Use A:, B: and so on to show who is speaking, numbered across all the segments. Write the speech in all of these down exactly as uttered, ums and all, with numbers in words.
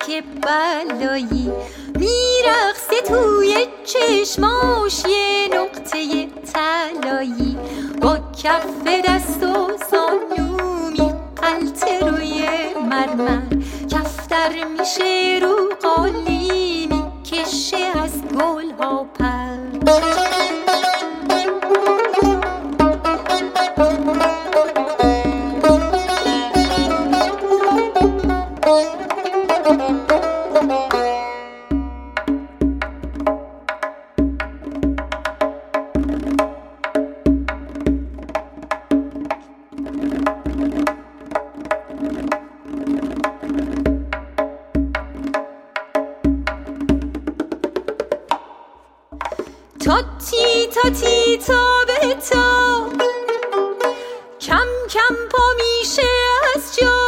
A: که بلایی میرقصه توی چشماش یه نقطه طلایی، با کف دست و زانو میغلطه روی مرمر، کفتر میشه رو قالی میکشه از گلها پر. تاتی تاتی تا به تا، کم کم پا میشه از جا،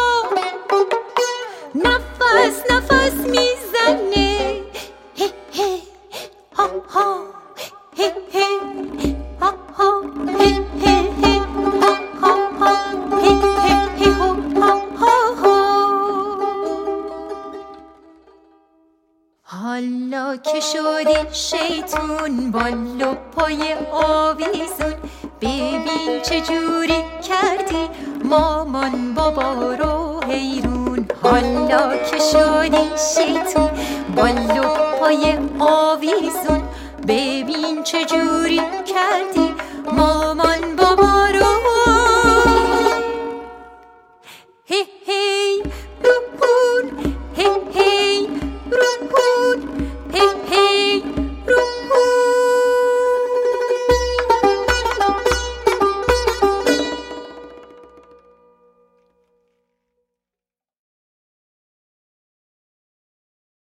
A: نفس نفس میزنه، هی هی ها ها، هی هی ها ها، هی هی هی ها ها ها، هی هی هی ها ها ها. حالا که شدی شیطون با لپای آویزون، ببین چجوری کردی مامان بابا رو حیرون. حالا که شدی شیطون با لپای آویزون، ببین چجوری کردی